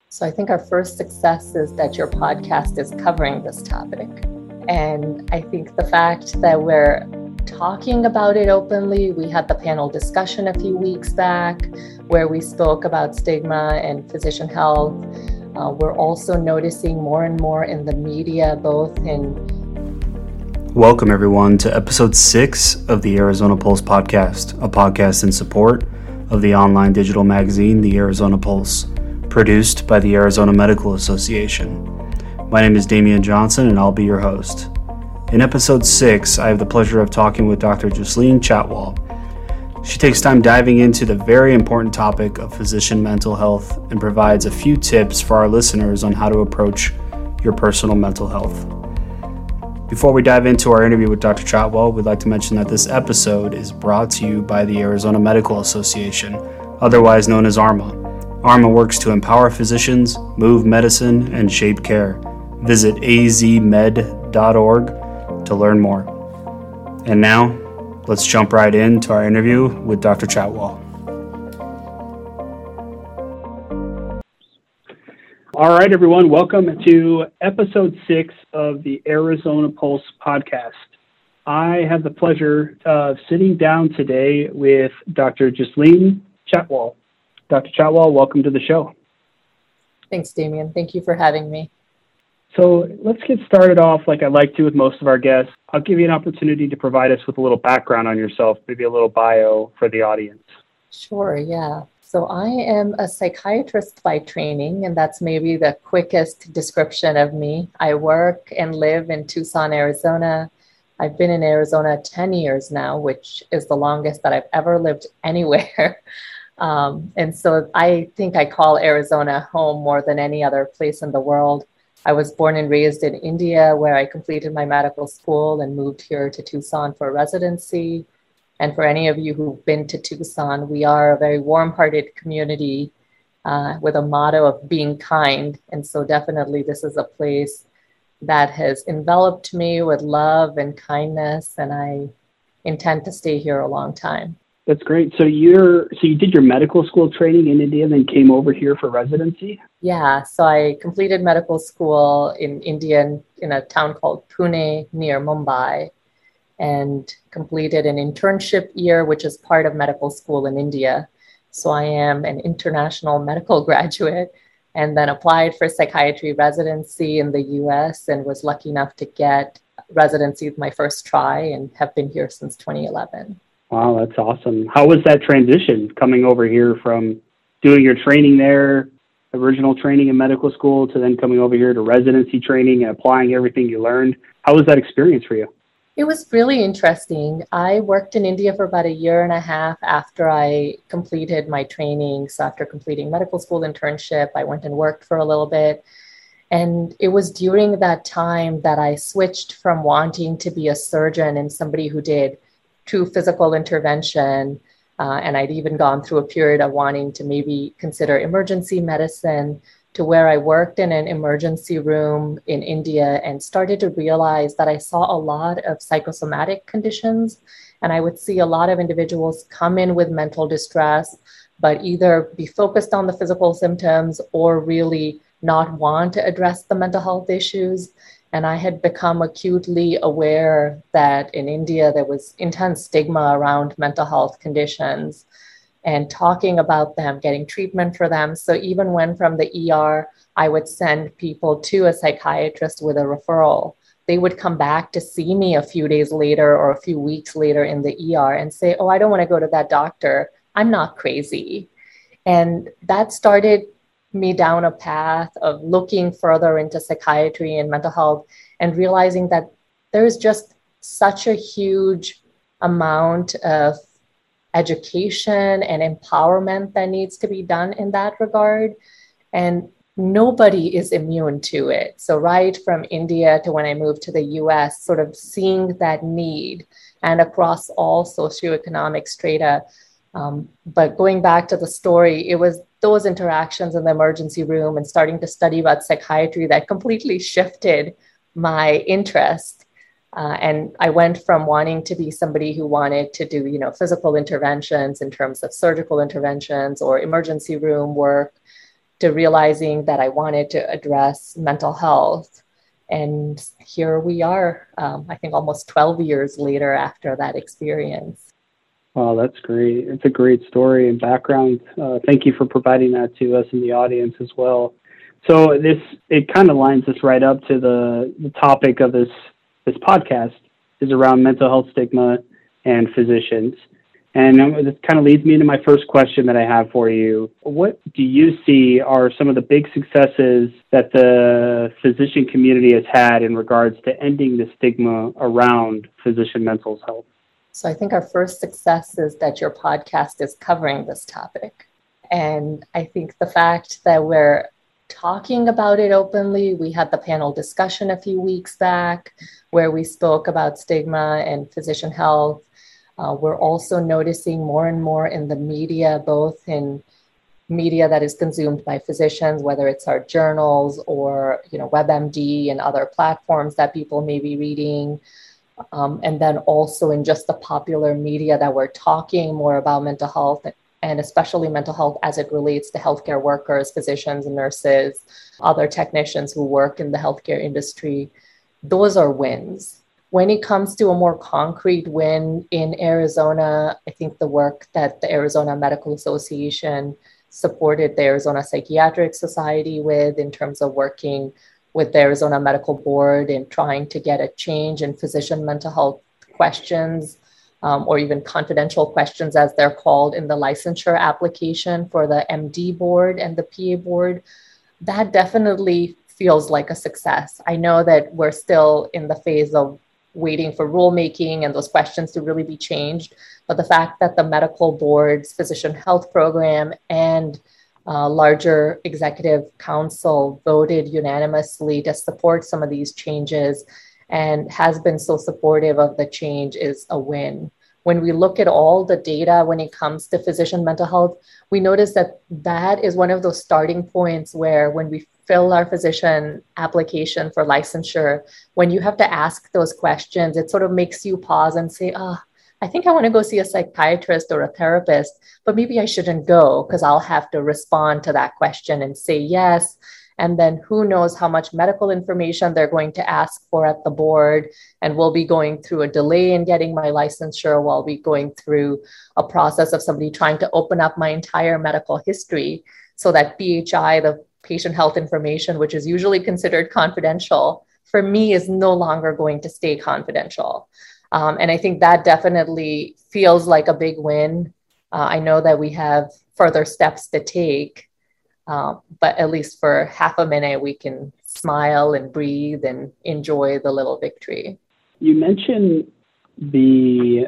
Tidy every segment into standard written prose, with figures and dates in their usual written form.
So I think our first success is that your podcast is covering this topic. And I think the fact that we're talking about it openly, we had the panel discussion a few weeks back where we spoke about stigma and physician health. We're also noticing more and more in the media, both in... Welcome everyone to episode 6 of the Arizona Pulse podcast, a podcast in support of the online digital magazine, The Arizona Pulse, produced by the Arizona Medical Association. My name is Damian Johnson and I'll be your host. In episode 6, I have the pleasure of talking with Dr. Jasleen Chatwal. She takes time diving into the very important topic of physician mental health and provides a few tips for our listeners on how to approach your personal mental health. Before we dive into our interview with Dr. Chatwal, we'd like to mention that this episode is brought to you by the Arizona Medical Association, otherwise known as ARMA. ARMA works to empower physicians, move medicine, and shape care. Visit azmed.org to learn more. And now, let's jump right into our interview with Dr. Chatwal. All right, everyone, welcome to episode 6 of the Arizona Pulse podcast. I have the pleasure of sitting down today with Dr. Jasleen Chatwal. Dr. Chatwal, welcome to the show. Thanks, Damian. Thank you for having me. So let's get started off like I like to with most of our guests. I'll give you an opportunity to provide us with a little background on yourself, maybe a little bio for the audience. Sure, yeah. So I am a psychiatrist by training, and that's maybe the quickest description of me. I work and live in Tucson, Arizona. I've been in Arizona 10 years now, which is the longest that I've ever lived anywhere. And so I think I call Arizona home more than any other place in the world. I was born and raised in India, where I completed my medical school and moved here to Tucson for residency. And for any of you who've been to Tucson, we are a very warm-hearted community with a motto of being kind. And so definitely this is a place that has enveloped me with love and kindness, and I intend to stay here a long time. That's great. So you did your medical school training in India, then came over here for residency? Yeah, so I completed medical school in India in a town called Pune near Mumbai, and completed an internship year, which is part of medical school in India. So I am an international medical graduate, and then applied for psychiatry residency in the US and was lucky enough to get residency with my first try and have been here since 2011. Wow, that's awesome. How was that transition coming over here from doing your training there, original training in medical school, to then coming over here to residency training and applying everything you learned? How was that experience for you? It was really interesting. I worked in India for about a year and a half after I completed my training. So after completing medical school internship, I went and worked for a little bit. And it was during that time that I switched from wanting to be a surgeon and somebody who did true physical intervention. And I'd even gone through a period of wanting to maybe consider emergency medicine, to where I worked in an emergency room in India and started to realize that I saw a lot of psychosomatic conditions. And I would see a lot of individuals come in with mental distress, but either be focused on the physical symptoms or really not want to address the mental health issues. And I had become acutely aware that in India, there was intense stigma around mental health conditions and talking about them, getting treatment for them. So even when from the ER, I would send people to a psychiatrist with a referral, they would come back to see me a few days later or a few weeks later in the ER and say, oh, I don't want to go to that doctor. I'm not crazy. And that started me down a path of looking further into psychiatry and mental health and realizing that there's just such a huge amount of education and empowerment that needs to be done in that regard. And nobody is immune to it. So right from India to when I moved to the US, sort of seeing that need and across all socioeconomic strata. But going back to the story, it was those interactions in the emergency room and starting to study about psychiatry that completely shifted my interest. And I went from wanting to be somebody who wanted to do, physical interventions in terms of surgical interventions or emergency room work, to realizing that I wanted to address mental health. And here we are, I think almost 12 years later after that experience. Wow, that's great. It's a great story and background. Thank you for providing that to us in the audience as well. So it kind of lines us right up to the topic of this podcast is around mental health stigma and physicians. And this kind of leads me into my first question that I have for you. What do you see are some of the big successes that the physician community has had in regards to ending the stigma around physician mental health? So I think our first success is that your podcast is covering this topic. And I think the fact that we're talking about it openly, we had the panel discussion a few weeks back where we spoke about stigma and physician health. We're also noticing more and more in the media, both in media that is consumed by physicians, whether it's our journals or WebMD and other platforms that people may be reading. And then also in just the popular media that we're talking more about mental health and especially mental health as it relates to healthcare workers, physicians, nurses, other technicians who work in the healthcare industry. Those are wins. When it comes to a more concrete win in Arizona, I think the work that the Arizona Medical Association supported the Arizona Psychiatric Society with in terms of working with the Arizona Medical Board and trying to get a change in physician mental health questions, or even confidential questions as they're called in the licensure application for the MD board and the PA board, that definitely feels like a success. I know that we're still in the phase of waiting for rulemaking and those questions to really be changed, but the fact that the medical board's physician health program and larger executive council voted unanimously to support some of these changes and has been so supportive of the change is a win. When we look at all the data when it comes to physician mental health, we notice that that is one of those starting points where when we fill our physician application for licensure, when you have to ask those questions, it sort of makes you pause and say, I think I want to go see a psychiatrist or a therapist, but maybe I shouldn't go because I'll have to respond to that question and say yes. And then who knows how much medical information they're going to ask for at the board. And we'll be going through a delay in getting my licensure while we're going through a process of somebody trying to open up my entire medical history so that PHI, the patient health information, which is usually considered confidential, for me is no longer going to stay confidential. And I think that definitely feels like a big win. I know that we have further steps to take. But at least for half a minute, we can smile and breathe and enjoy the little victory. You mentioned the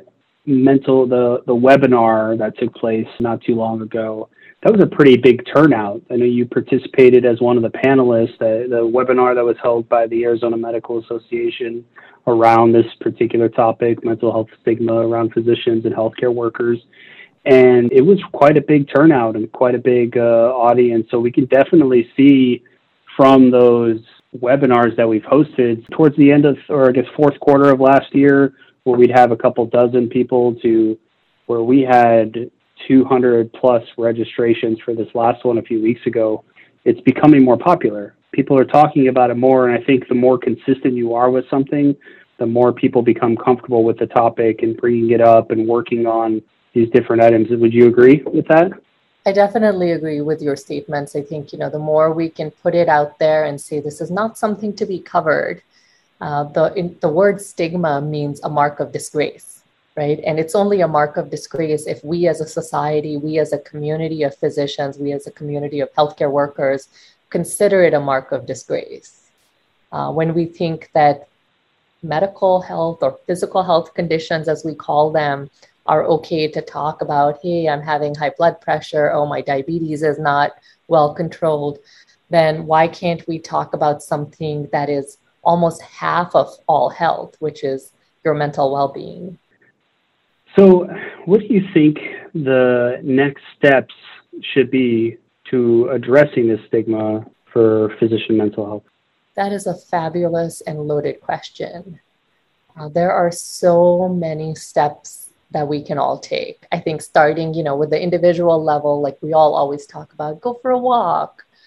webinar that took place not too long ago. That was a pretty big turnout. I know you participated as one of the panelists, the webinar that was held by the Arizona Medical Association around this particular topic, mental health stigma around physicians and healthcare workers. And it was quite a big turnout and quite a big audience. So we can definitely see from those webinars that we've hosted towards the end of, or I guess fourth quarter of last year, where we'd have a couple dozen people to where we had 200 plus registrations for this last one a few weeks ago. It's becoming more popular. People are talking about it more. And I think the more consistent you are with something, the more people become comfortable with the topic and bringing it up and working on these different items. Would you agree with that? I definitely agree with your statements. I think, the more we can put it out there and say this is not something to be covered. The word stigma means a mark of disgrace, right? And it's only a mark of disgrace if we as a society, we as a community of physicians, we as a community of healthcare workers consider it a mark of disgrace. When we think that medical health or physical health conditions, as we call them, are okay to talk about, hey, I'm having high blood pressure, oh, my diabetes is not well controlled, then why can't we talk about something that is almost half of all health, which is your mental well-being? So what do you think the next steps should be to addressing this stigma for physician mental health? That is a fabulous and loaded question. There are so many steps that we can all take. I think starting, with the individual level, like we all always talk about, go for a walk,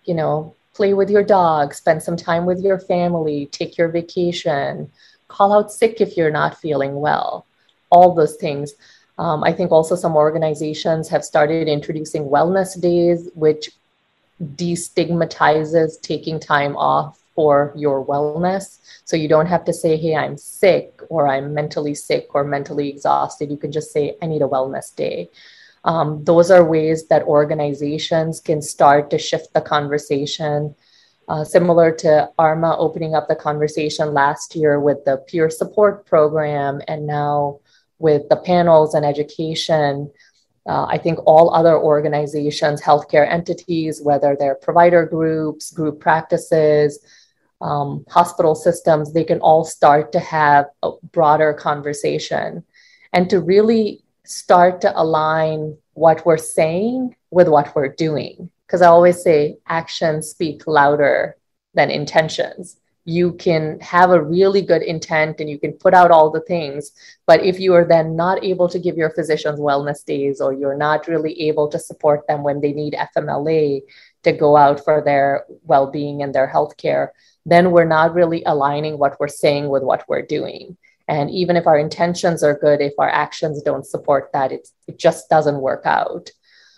play with your dog, spend some time with your family, take your vacation, call out sick if you're not feeling well, all those things. I think also some organizations have started introducing wellness days, which destigmatizes taking time off for your wellness. So you don't have to say, hey, I'm sick or I'm mentally sick or mentally exhausted. You can just say, I need a wellness day. Those are ways that organizations can start to shift the conversation. Similar to ARMA opening up the conversation last year with the peer support program, and now with the panels and education. I think all other organizations, healthcare entities, whether they're provider groups, group practices, hospital systems, they can all start to have a broader conversation and to really start to align what we're saying with what we're doing. Because I always say actions speak louder than intentions. You can have a really good intent and you can put out all the things, but if you are then not able to give your physicians wellness days, or you're not really able to support them when they need FMLA to go out for their well-being and their healthcare, then we're not really aligning what we're saying with what we're doing. And even if our intentions are good, if our actions don't support that, it just doesn't work out.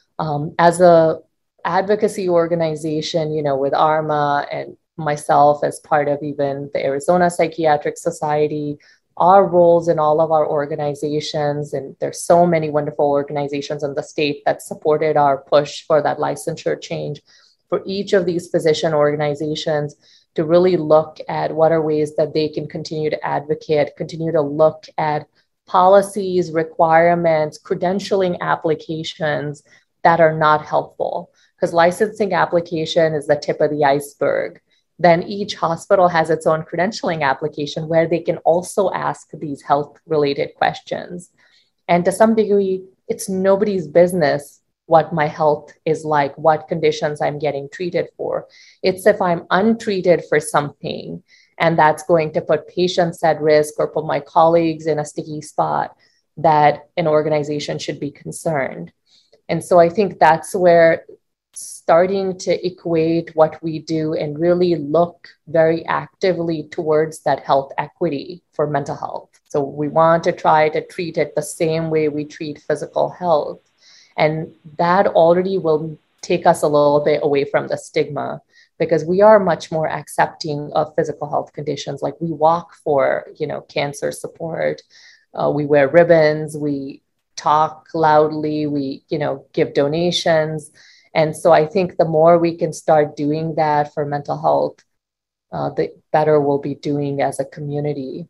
As a advocacy organization, with ARMA and myself as part of even the Arizona Psychiatric Society, our roles in all of our organizations, and there's so many wonderful organizations in the state that supported our push for that licensure change, for each of these physician organizations to really look at what are ways that they can continue to advocate, continue to look at policies, requirements, credentialing applications that are not helpful. Because licensing application is the tip of the iceberg. Then each hospital has its own credentialing application where they can also ask these health-related questions. And to some degree, it's nobody's business what my health is like, what conditions I'm getting treated for. It's if I'm untreated for something, and that's going to put patients at risk or put my colleagues in a sticky spot, that an organization should be concerned. And so I think that's where starting to equate what we do and really look very actively towards that health equity for mental health. So we want to try to treat it the same way we treat physical health. And that already will take us a little bit away from the stigma, because we are much more accepting of physical health conditions. Like we walk for, cancer support, we wear ribbons, we talk loudly, we, give donations. And so I think the more we can start doing that for mental health, the better we'll be doing as a community.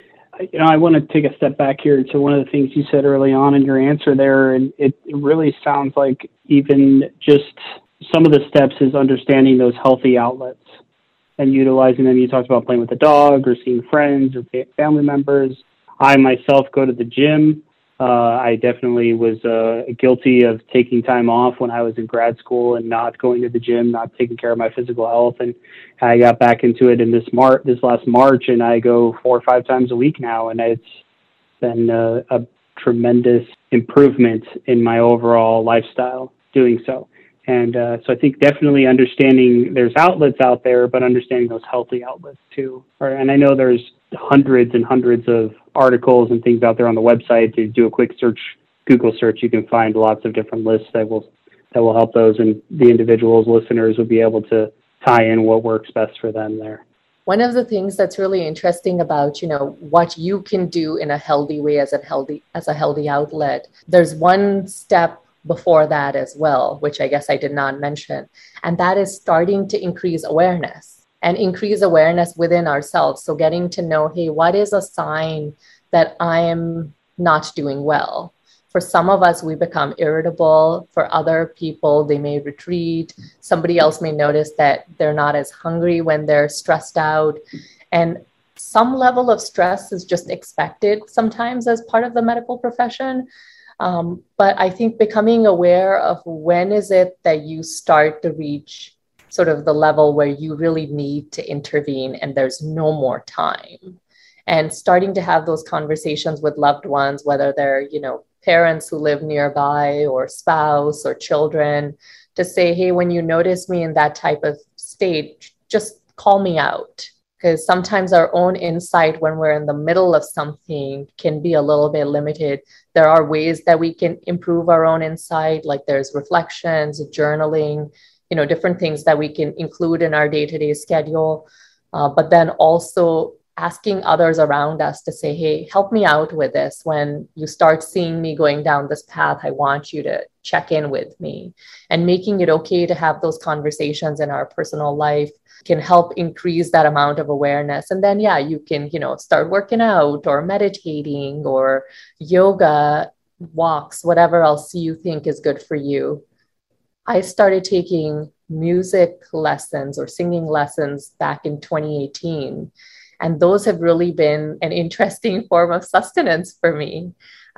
I want to take a step back here to one of the things you said early on in your answer there. And it really sounds like even just some of the steps is understanding those healthy outlets and utilizing them. You talked about playing with the dog or seeing friends or family members. I myself go to the gym. I definitely was guilty of taking time off when I was in grad school and not going to the gym, not taking care of my physical health. And I got back into it in this last March, and I go 4 or 5 times a week now. And it's been a tremendous improvement in my overall lifestyle doing so. And so I think definitely understanding there's outlets out there, but understanding those healthy outlets too. And I know there's hundreds and hundreds of articles and things out there on the website. To do a quick search, Google search, you can find lots of different lists that will help those, and the individuals, listeners, will be able to tie in what works best for them there. One of the things that's really interesting about, what you can do in a healthy way as a healthy outlet, there's one step before that as well, which I guess I did not mention, and that is starting to increase awareness within ourselves. So getting to know, hey, what is a sign that I am not doing well? For some of us, we become irritable. For other people, they may retreat. Somebody else may notice that they're not as hungry when they're stressed out. And some level of stress is just expected sometimes as part of the medical profession. But I think becoming aware of when is it that you start to reach sort of the level where you really need to intervene and there's no more time, and starting to have those conversations with loved ones, whether they're, parents who live nearby or spouse or children, to say, hey, when you notice me in that type of state, just call me out. Because sometimes our own insight when we're in the middle of something can be a little bit limited. There are ways that we can improve our own insight, like there's reflections, journaling, different things that we can include in our day-to-day schedule. But then also asking others around us to say, hey, help me out with this. When you start seeing me going down this path, I want you to check in with me. And making it okay to have those conversations in our personal life can help increase that amount of awareness. And then, you can, start working out or meditating or yoga, walks, whatever else you think is good for you. I started taking music lessons or singing lessons back in 2018. And those have really been an interesting form of sustenance for me.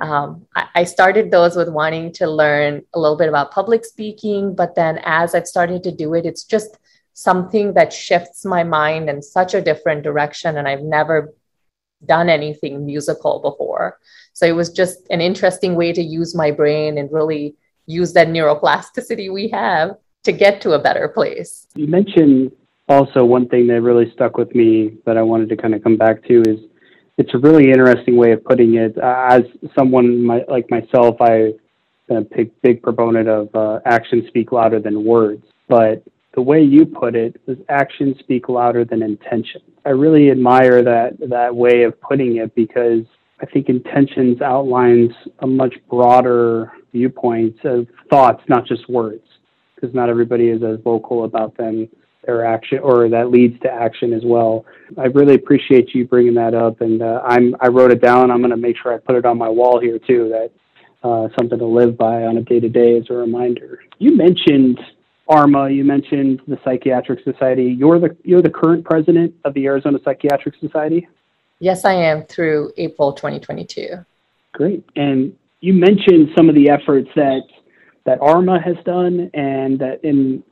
I started those with wanting to learn a little bit about public speaking, but then as I've started to do it, it's just something that shifts my mind in such a different direction. And I've never done anything musical before. So it was just an interesting way to use my brain and really use that neuroplasticity we have to get to a better place. You mentioned also one thing that really stuck with me that I wanted to kind of come back to is it's a really interesting way of putting it. As someone like myself, I'm a big proponent of actions speak louder than words. But the way you put it was actions speak louder than intention. I really admire that way of putting it because I think intentions outlines a much broader viewpoint of thoughts, not just words, because not everybody is as vocal about them, their action, or that leads to action as well. I really appreciate you bringing that up, and I wrote it down. I'm going to make sure I put it on my wall here too, that something to live by on a day-to-day as a reminder. You mentioned ARMA, you mentioned the Psychiatric Society. You're the current president of the Arizona Psychiatric Society? Yes, I am, through April 2022. Great. And you mentioned some of the efforts that ARMA has done and that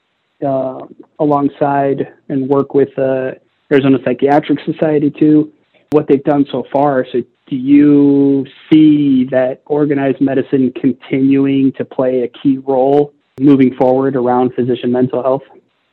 alongside and work with Arizona Psychiatric Society too, what they've done so far. So do you see that organized medicine continuing to play a key role moving forward around physician mental health?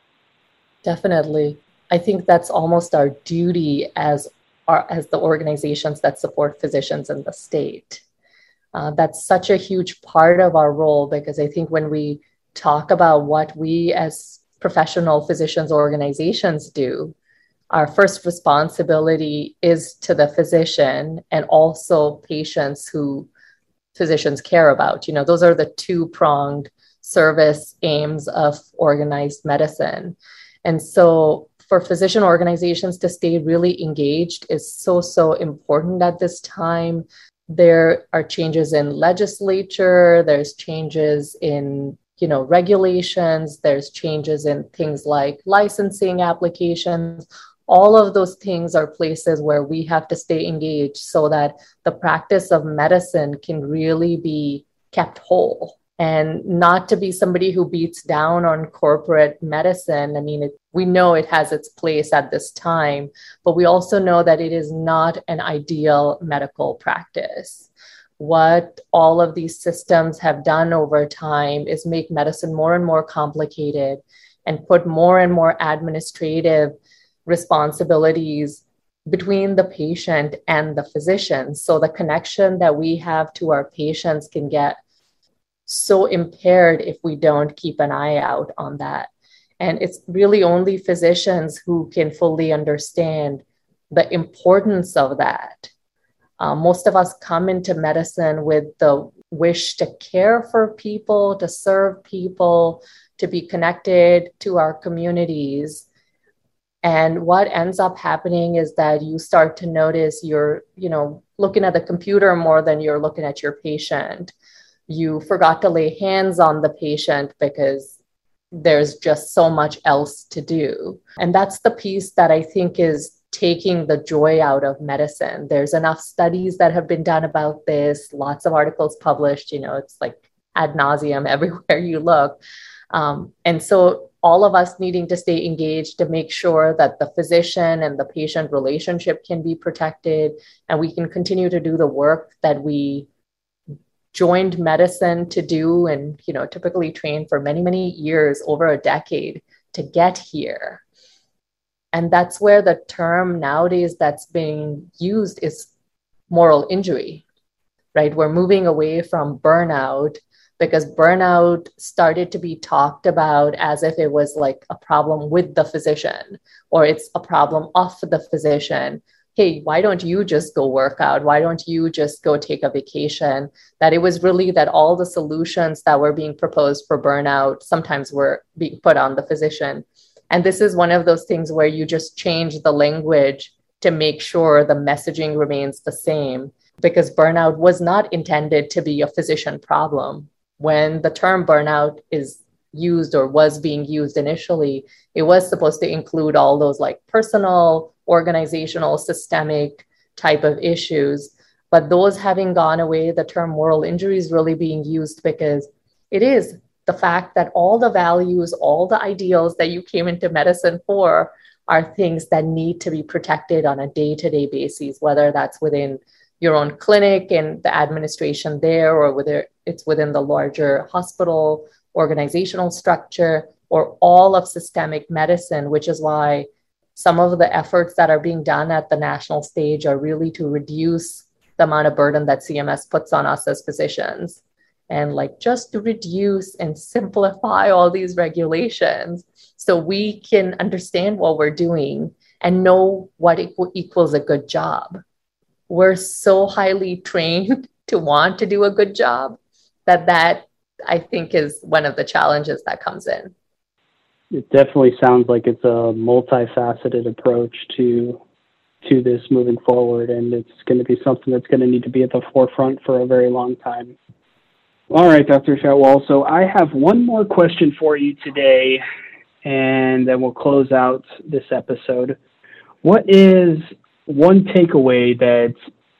Definitely. I think that's almost our duty as the organizations that support physicians in the state. That's such a huge part of our role, because I think when we talk about what we as professional physicians organizations do, our first responsibility is to the physician and also patients who physicians care about. Those are the two-pronged service aims of organized medicine. And so for physician organizations to stay really engaged is so important at this time. There are changes in legislature, there's changes in regulations, there's changes in things like licensing applications. All of those things are places where we have to stay engaged so that the practice of medicine can really be kept whole. And not to be somebody who beats down on corporate medicine. I mean, we know it has its place at this time, but we also know that it is not an ideal medical practice. What all of these systems have done over time is make medicine more and more complicated and put more and more administrative responsibilities between the patient and the physician. So the connection that we have to our patients can get so impaired if we don't keep an eye out on that. And it's really only physicians who can fully understand the importance of that. Most of us come into medicine with the wish to care for people, to serve people, to be connected to our communities. And what ends up happening is that you start to notice you're, looking at the computer more than you're looking at your patient. You forgot to lay hands on the patient because there's just so much else to do. And that's the piece that I think is taking the joy out of medicine. There's enough studies that have been done about this, lots of articles published, it's like ad nauseum everywhere you look. And so all of us needing to stay engaged to make sure that the physician and the patient relationship can be protected and we can continue to do the work that we joined medicine to do and, typically train for many, many years, over a decade to get here. And that's where the term nowadays that's being used is moral injury, right? We're moving away from burnout because burnout started to be talked about as if it was like a problem with the physician or it's a problem of the physician. Hey, why don't you just go work out? Why don't you just go take a vacation? That it was really that all the solutions that were being proposed for burnout sometimes were being put on the physician. And this is one of those things where you just change the language to make sure the messaging remains the same, because burnout was not intended to be a physician problem. When the term burnout is used or was being used initially, it was supposed to include all those like personal, organizational, systemic type of issues. But those having gone away, the term moral injury is really being used because it is the fact that all the values, all the ideals that you came into medicine for are things that need to be protected on a day-to-day basis, whether that's within your own clinic and the administration there, or whether it's within the larger hospital organizational structure, or all of systemic medicine, which is why some of the efforts that are being done at the national stage are really to reduce the amount of burden that CMS puts on us as physicians. And like just to reduce and simplify all these regulations so we can understand what we're doing and know what equals a good job. We're so highly trained to want to do a good job that I think is one of the challenges that comes in. It definitely sounds like it's a multifaceted approach to this moving forward, and it's going to be something that's going to need to be at the forefront for a very long time. All right, Dr. Chhatwal. So I have one more question for you today, and then we'll close out this episode. What is one takeaway that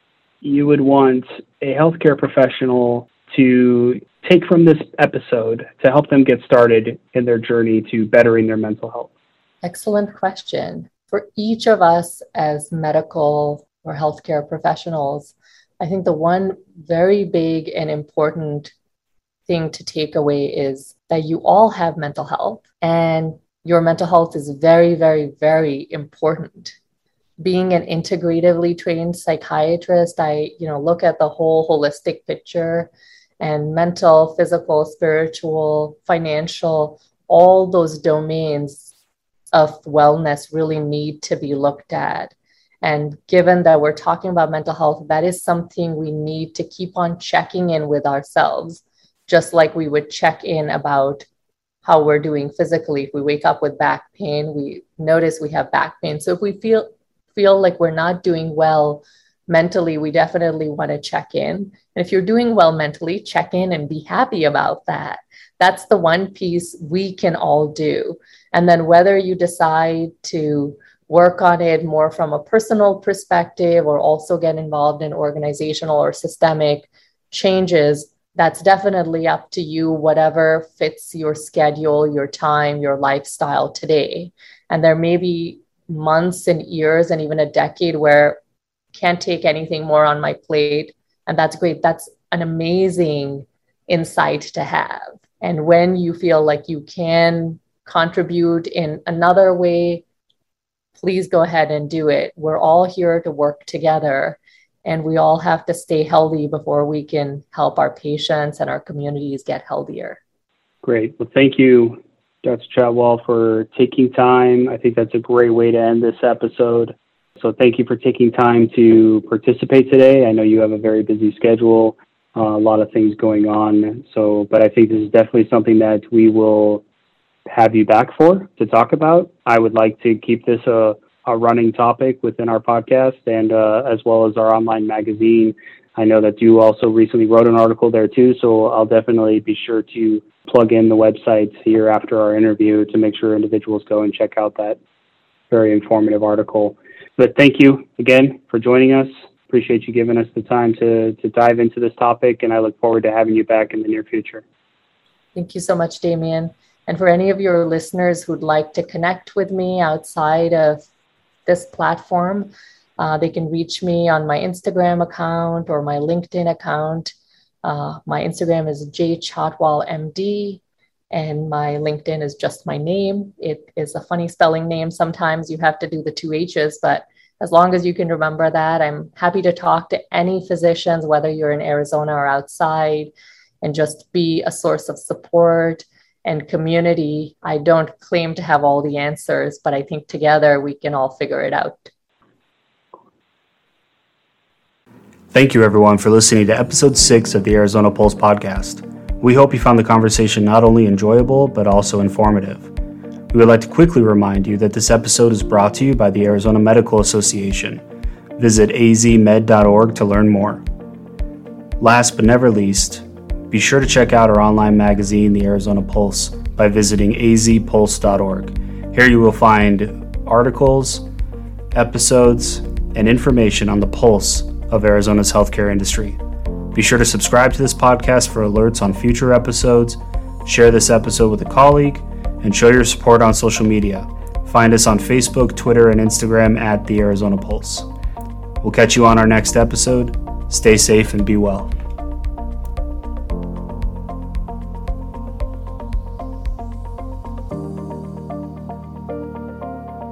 you would want a healthcare professional to take from this episode to help them get started in their journey to bettering their mental health? Excellent question. For each of us as medical or healthcare professionals, I think the one very big and important thing to take away is that you all have mental health, and your mental health is very, very, very important. Being an integratively trained psychiatrist, I look at the whole holistic picture, and mental, physical, spiritual, financial, all those domains of wellness really need to be looked at. And given that we're talking about mental health, that is something we need to keep on checking in with ourselves, just like we would check in about how we're doing physically. If we wake up with back pain, we notice we have back pain. So if we feel like we're not doing well mentally, we definitely want to check in. And if you're doing well mentally, check in and be happy about that. That's the one piece we can all do. And then whether you decide to work on it more from a personal perspective or also get involved in organizational or systemic changes, that's definitely up to you, whatever fits your schedule, your time, your lifestyle today. And there may be months and years and even a decade where can't take anything more on my plate. And that's great. That's an amazing insight to have. And when you feel like you can contribute in another way, please go ahead and do it. We're all here to work together, and we all have to stay healthy before we can help our patients and our communities get healthier. Great. Well, thank you, Dr. Chhatwal, for taking time. I think that's a great way to end this episode. So thank you for taking time to participate today. I know you have a very busy schedule, a lot of things going on. But I think this is definitely something that we will have you back for to talk about. I would like to keep this a running topic within our podcast and as well as our online magazine. I know that you also recently wrote an article there too, so I'll definitely be sure to plug in the website here after our interview to make sure individuals go and check out that very informative article. But thank you again for joining us. Appreciate you giving us the time to dive into this topic, and I look forward to having you back in the near future. Thank you so much, Damien. And for any of your listeners who'd like to connect with me outside of this platform, they can reach me on my Instagram account or my LinkedIn account. My Instagram is jchotwalmd, and my LinkedIn is just my name. It is a funny spelling name. Sometimes you have to do the 2 H's, but as long as you can remember that, I'm happy to talk to any physicians, whether you're in Arizona or outside, and just be a source of support and community. I don't claim to have all the answers, but I think together we can all figure it out. Thank you, everyone, for listening to episode 6 of the Arizona Pulse podcast. We hope you found the conversation not only enjoyable, but also informative. We would like to quickly remind you that this episode is brought to you by the Arizona Medical Association. Visit azmed.org to learn more. Last but never least, be sure to check out our online magazine, The Arizona Pulse, by visiting azpulse.org. Here you will find articles, episodes, and information on the pulse of Arizona's healthcare industry. Be sure to subscribe to this podcast for alerts on future episodes, share this episode with a colleague, and show your support on social media. Find us on Facebook, Twitter, and Instagram at The Arizona Pulse. We'll catch you on our next episode. Stay safe and be well.